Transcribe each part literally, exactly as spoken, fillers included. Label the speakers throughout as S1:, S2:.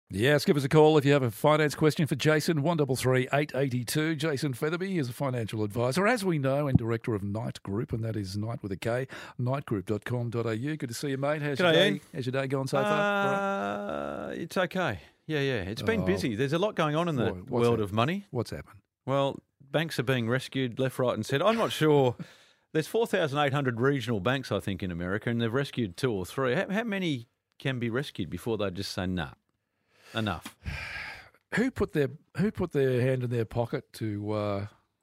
S1: Yes, give us a call if you have a finance question for Jason, one three three, eight eight two. Jason Featherby is a financial advisor, as we know, and director of Knight Group, and that is Knight with a K, knight group dot com dot a u. Good to see you, mate. How's, your
S2: G'day,
S1: day,
S2: Ian.
S1: how's your day going so far?
S2: Uh,
S1: Right.
S2: It's okay. Yeah, yeah. It's been
S1: Oh.
S2: busy. There's a lot going on in the
S1: What- what's
S2: world
S1: happened?
S2: of money.
S1: What's happened?
S2: Well, banks are being rescued left, right and centre. I'm not sure. There's four thousand eight hundred regional banks, I think, in America, and they've rescued two or three. How, how many can be rescued before they just say, nah, enough?
S1: Who put their Who put their hand in their pocket to uh,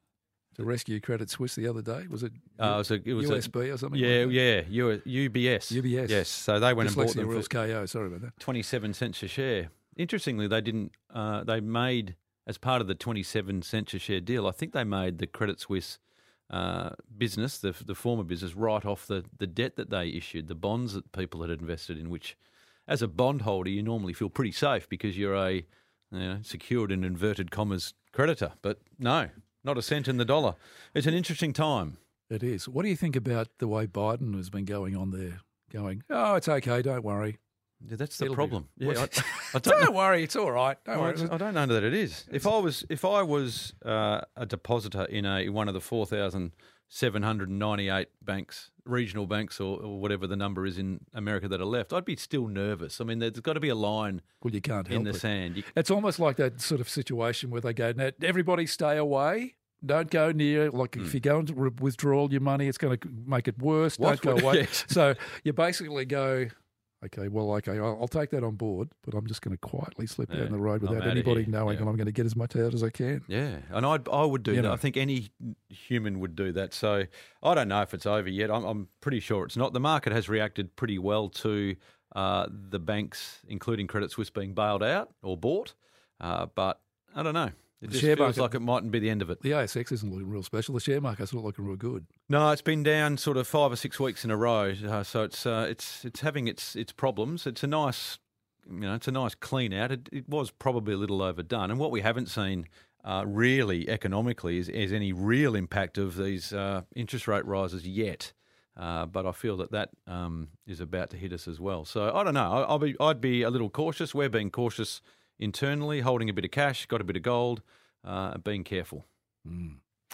S1: to rescue Credit Suisse the other day? Was it
S2: Uh, it was a, it was
S1: U
S2: a-
S1: S B or something?
S2: Yeah,
S1: like that?
S2: yeah, U, U B S.
S1: U B S.
S2: Yes, so they went and bought
S1: Dyslexia
S2: them
S1: rules
S2: for
S1: K O. Sorry about that.
S2: twenty-seven cents a share. Interestingly, they didn't. Uh, they made, as part of the twenty-seven cents a share deal, I think they made the Credit Suisse uh, business, the the former business, write off the, the debt that they issued, the bonds that people had invested in, which, as a bondholder, you normally feel pretty safe because you're a you know, secured in inverted commas creditor. But no, not a cent in the dollar. It's an interesting time.
S1: It is. What do you think about the way Biden has been going on there? Going, oh, it's okay, don't worry.
S2: Yeah, that's the
S1: It'll be-
S2: problem. Yeah, I,
S1: What-
S2: I don't know.
S1: Don't worry, it's all right. Don't
S2: Well,
S1: worry.
S2: it's- I don't know that it is. If I was, if I was uh, a depositor in a one of the four thousand seven hundred ninety-eight banks, regional banks, or, or whatever the number is in America that are left, I'd be still nervous. I mean, there's got to be a line
S1: Well, you can't
S2: in
S1: help
S2: the
S1: it.
S2: sand. You,
S1: It's almost like that sort of situation where they go, now, everybody stay away. Don't go near. Like if you go into re- withdraw all your money, it's going to make it worse.
S2: What?
S1: Don't go away.
S2: Yes.
S1: So you basically go, okay, well, okay, I'll, I'll take that on board, but I'm just going to quietly slip
S2: Yeah,
S1: down the road
S2: I'm
S1: without
S2: outta
S1: anybody
S2: here.
S1: knowing,
S2: Yeah.
S1: and I'm going to get as much out as I can.
S2: yeah, and I I would do
S1: You
S2: that.
S1: know.
S2: I think any human would do that. So I don't know if it's over yet. I'm, I'm pretty sure it's not. The market has reacted pretty well to uh, the banks, including Credit Suisse, being bailed out or bought. Uh, but I don't know. It
S1: The
S2: just
S1: share
S2: feels
S1: market-
S2: like it mightn't be the end of it.
S1: The A S X isn't looking real special. The share market's not looking real good.
S2: No, it's been down sort of five or six weeks in a row. Uh, so it's uh, it's it's having its its problems. It's a nice, you know, it's a nice clean out. It, it was probably a little overdone, and what we haven't seen uh, really economically is, is any real impact of these uh, interest rate rises yet. Uh, but I feel that that um, is about to hit us as well. So I don't know. I, I'll be I'd be a little cautious. We're being cautious internally, holding a bit of cash, got a bit of gold, uh, being careful.
S1: Mm.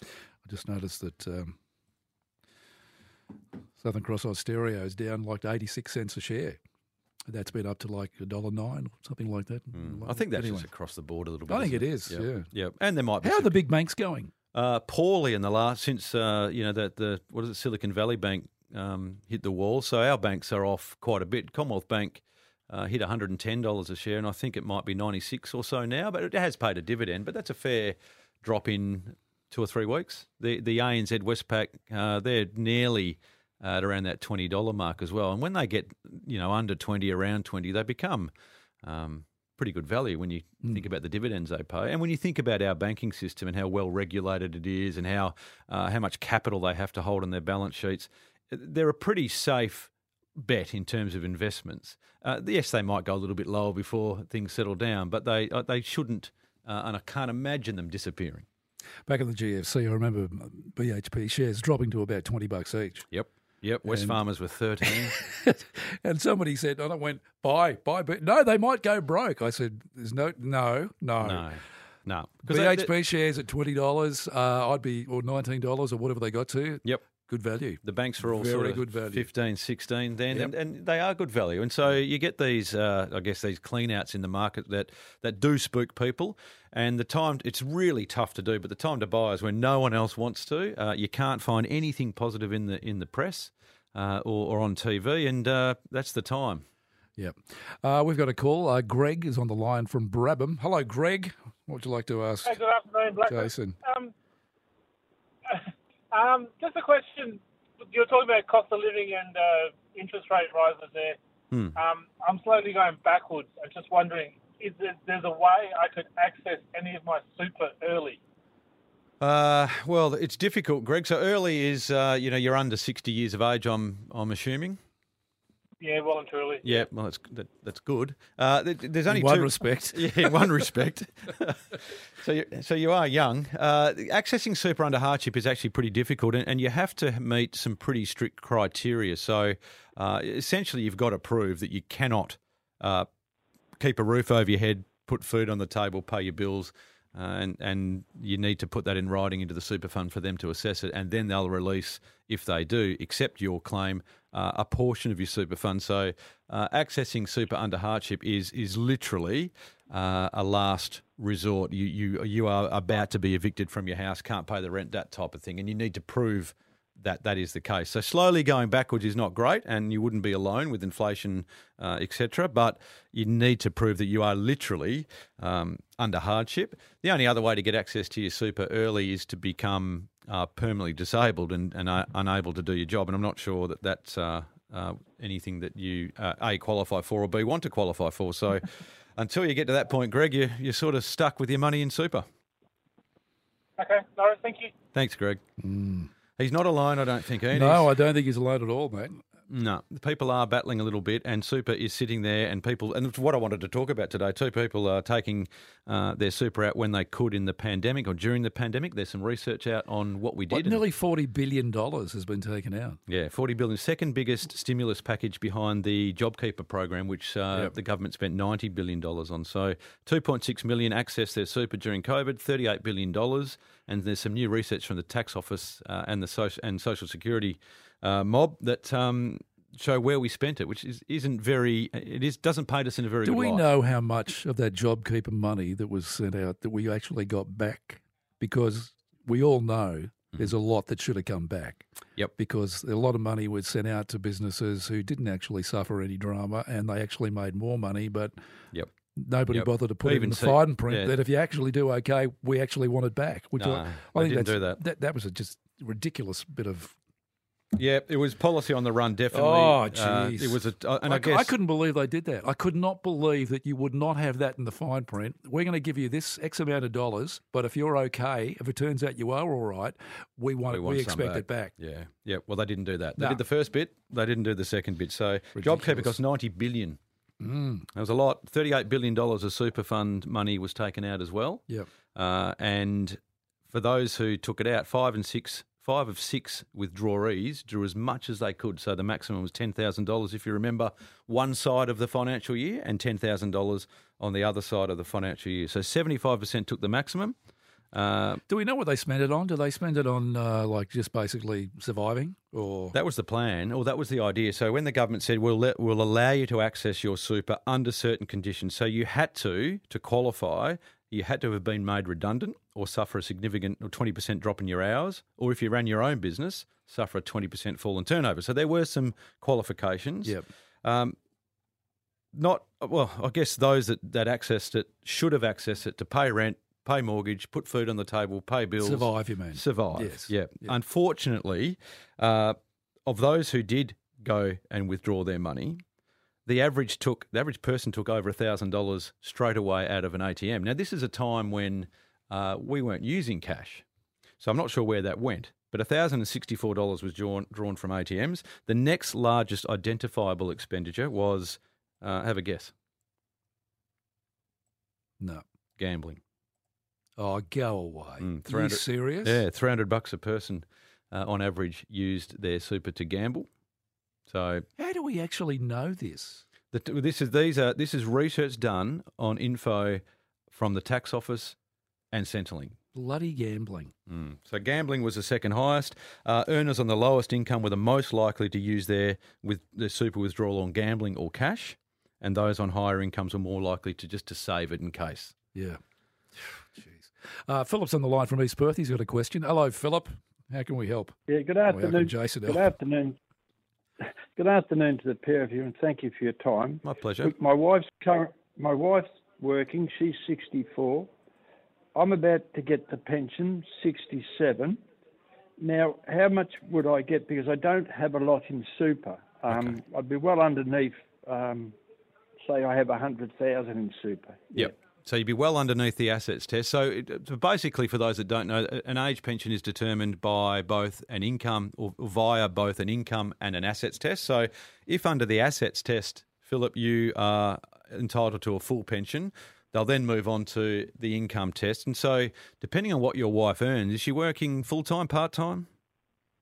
S1: I just noticed that um, Southern Cross Austereo is down like eighty-six cents a share. That's been up to like a dollar nine or something like that.
S2: Mm. I think that's
S1: Anyway.
S2: just across the board a little bit.
S1: I think
S2: isn't
S1: it is, yeah.
S2: yeah. And there might be
S1: How are
S2: some-
S1: the big banks going?
S2: uh, poorly in the last since uh, you know that the what is it Silicon Valley Bank um, hit the wall. So our banks are off quite a bit. Commonwealth Bank uh, hit one hundred ten dollars a share, and I think it might be ninety-six or so now. But it has paid a dividend. But that's a fair drop in two or three weeks. The the A N Z Westpac uh, they're nearly uh, at around that twenty dollar mark as well. And when they get you know under twenty, around twenty, they become um, pretty good value when you
S1: Mm.
S2: think about the dividends they pay, and when you think about our banking system and how well regulated it is, and how uh, how much capital they have to hold on their balance sheets. They're a pretty safe bet in terms of investments. Uh, yes, they might go a little bit lower before things settle down, but they uh, they shouldn't, uh, and I can't imagine them disappearing.
S1: Back in the G F C, I remember B H P shares dropping to about twenty bucks each.
S2: Yep, yep. West
S1: And-
S2: Farmers were thirteen.
S1: And somebody said, and I went, buy, buy, but no, they might go broke. I said, there's no, no, no.
S2: no, no.
S1: B
S2: they-
S1: H P
S2: they-
S1: shares at twenty dollars, uh, I'd be, or nineteen dollars or whatever they got to.
S2: Yep.
S1: Good value.
S2: The banks were all
S1: Very
S2: sort of
S1: good value.
S2: fifteen, sixteen then,
S1: Yep.
S2: and, and they are good value. And so you get these, uh, I guess, these clean outs in the market that, that do spook people. And the time, it's really tough to do, but the time to buy is when no one else wants to. Uh, you can't find anything positive in the in the press uh, or, or on T V, and uh, that's the time.
S1: Yep. Uh, we've got a call. Uh, Greg is on the line from Brabham. Hello, Greg. What would you like to ask
S3: Hey, good afternoon, Black.
S1: Jason?
S3: Um, um, just a question. You were talking about cost of living and uh, interest rate rises there.
S2: Hmm.
S3: Um, I'm slowly going backwards. I'm just wondering, is there, there's a way I could access any of my super early?
S2: Uh, well, it's difficult, Greg. So early is, uh, you know, you're under sixty years of age, I'm I'm assuming.
S3: Yeah, well and truly.
S2: Yeah, well, that's that, that's good. Uh, th- there's only
S1: In one
S2: two,
S1: respect.
S2: Yeah, in one respect. so, you, so you are young. Uh, accessing super under hardship is actually pretty difficult, and, and you have to meet some pretty strict criteria. So, uh, essentially, you've got to prove that you cannot uh, keep a roof over your head, put food on the table, pay your bills, uh, and and you need to put that in writing into the super fund for them to assess it, and then they'll release, if they do accept your claim, uh, a portion of your super fund. So uh, accessing super under hardship is is literally uh, a last resort. You you you are about to be evicted from your house, can't pay the rent, that type of thing, and you need to prove that that is the case. So slowly going backwards is not great, and you wouldn't be alone with inflation, uh, et cetera, but you need to prove that you are literally um, under hardship. The only other way to get access to your super early is to become uh, permanently disabled and, and uh, unable to do your job, and I'm not sure that that's uh, uh, anything that you, uh, A, qualify for, or B, want to qualify for. So until you get to that point, Greg, you, you're sort of stuck with your money in super.
S3: Okay, no, thank you.
S2: Thanks, Greg.
S1: Mm.
S2: He's not alone, I don't think, Ian.
S1: No, I don't think he's alone at all, mate.
S2: No, people are battling a little bit, and super is sitting there, and people, and it's what I wanted to talk about today too. People are taking uh, their super out when they could in the pandemic or during the pandemic. There's some research out on what we did.
S1: Like nearly forty billion dollars has been taken out.
S2: Yeah, forty billion dollars, second biggest stimulus package behind the JobKeeper program, which uh,
S1: Yep.
S2: the government spent ninety billion dollars on. So two point six million accessed their super during COVID, thirty-eight billion dollars, and there's some new research from the tax office uh, and the social and social security uh, mob that um, show where we spent it, which is, isn't very. It is doesn't paint us in a very.
S1: Do
S2: good
S1: we
S2: light.
S1: know how much of that JobKeeper money that was sent out that we actually got back? Because we all know there's a lot that should have come back.
S2: Yep.
S1: Because a lot of money was sent out to businesses who didn't actually suffer any drama, and they actually made more money, but
S2: Yep.
S1: nobody
S2: Yep.
S1: bothered to put it
S2: Even
S1: in the
S2: see-
S1: fine print
S2: yeah.
S1: that if you actually do okay, we actually want it back. Which
S2: No,
S1: I, I
S2: they
S1: think
S2: didn't
S1: that's,
S2: do that.
S1: that. That was a just ridiculous bit of.
S2: Yeah, it was policy on the run, definitely.
S1: Oh,
S2: Uh,
S1: jeez.
S2: it was a, uh, and
S1: I,
S2: I, guess
S1: I couldn't believe they did that. I could not believe that you would not have that in the fine print. We're going to give you this X amount of dollars, but if you're okay, if it turns out you are all right, we want,
S2: We
S1: we,
S2: want some
S1: expect
S2: back.
S1: it back.
S2: Yeah, yeah. Well, they didn't do that. They
S1: No.
S2: did the first bit. They didn't do the second bit. So
S1: Ridiculous.
S2: JobKeeper cost ninety billion.
S1: Mm.
S2: That was a lot. Thirty-eight billion dollars of super fund money was taken out as well.
S1: Yep.
S2: Uh, and for those who took it out, five and six, five of six withdrawees drew as much as they could. So the maximum was ten thousand dollars, if you remember, one side of the financial year, and ten thousand dollars on the other side of the financial year. So seventy-five percent took the maximum. Uh,
S1: Do we know what they spent it on? Do they spend it on uh, like just basically surviving, or
S2: That was the plan, or that was the idea. So when the government said we'll let, we'll allow you to access your super under certain conditions, so you had to to qualify, you had to have been made redundant or suffer a significant or twenty percent drop in your hours, or if you ran your own business, suffer a twenty percent fall in turnover. So there were some qualifications.
S1: Yep.
S2: Um, not well, I guess those that, that accessed it should have accessed it to pay rent, pay mortgage, put food on the table, pay bills.
S1: survive? You mean
S2: Survive.
S1: Yes.
S2: Yeah.
S1: Yeah.
S2: Unfortunately, uh, of those who did go and withdraw their money, the average took the average person took over a thousand dollars straight away out of an A T M. Now, this is a time when uh, we weren't using cash, so I'm not sure where that went. But one thousand sixty-four dollars was drawn drawn from A T Ms. The next largest identifiable expenditure was, uh, have a guess,
S1: No.
S2: gambling.
S1: Oh, go away.
S2: Mm,
S1: Are you
S2: three hundred
S1: serious?
S2: Yeah, three hundred bucks a person uh, on average used their super to gamble. So
S1: How do we actually know this?
S2: the, this is these are this is research done on info from the tax office and Centrelink.
S1: Bloody gambling.
S2: Mm. So gambling was the second highest. Uh, earners on the lowest income were the most likely to use their with their super withdrawal on gambling or cash, and those on higher incomes were more likely to just to save it in case.
S1: Yeah. Jeez. Uh, Philip's on the line from East Perth. He's got a question. Hello, Philip. How can we help?
S4: Yeah, good
S1: Or how can
S4: afternoon.
S1: Jason
S4: Good
S1: help?
S4: afternoon. Good afternoon to the pair of you, and thank you for your time.
S2: My pleasure.
S4: Look, my wife's current, my wife's working. She's sixty-four. I'm about to get the pension, sixty-seven. Now, how much would I get? Because I don't have a lot in super. Um, I'd be well underneath. Um, say I have a hundred thousand in super.
S2: Yep. So you'd be well underneath the assets test. So, it, so basically, for those that don't know, an age pension is determined by both an income or via both an income and an assets test. So if under the assets test, Philip, you are entitled to a full pension, they'll then move on to the income test. And so depending on what your wife earns, is she working full-time, part-time?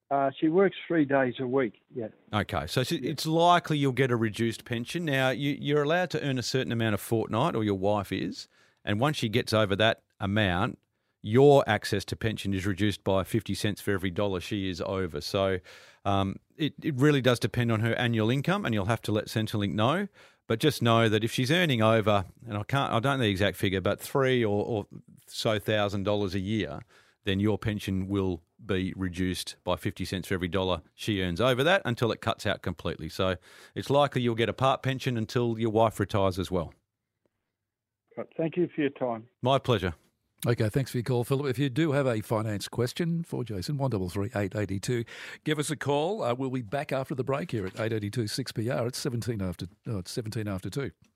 S4: Uh, she works three days a week. Yeah.
S2: Okay, so it's- it's likely you'll get a reduced pension. Now, you, you're allowed to earn a certain amount a fortnight, or your wife is, and once she gets over that amount, your access to pension is reduced by fifty cents for every dollar she is over. So um, it, it really does depend on her annual income, and you'll have to let Centrelink know. But just know that if she's earning over, and I can't, I don't know the exact figure, but three or, or so thousand dollars a year, then your pension will be reduced by fifty cents for every dollar she earns over that until it cuts out completely. So it's likely you'll get a part pension until your wife retires as well.
S4: Right. Thank you for your time.
S2: My pleasure.
S1: Okay, thanks for your call, Philip. If you do have a finance question for Jason, one double three eight eighty two, give us a call. Uh, we'll be back after the break here at eight eighty two six P R. It's seventeen after. Oh, it's seventeen after two.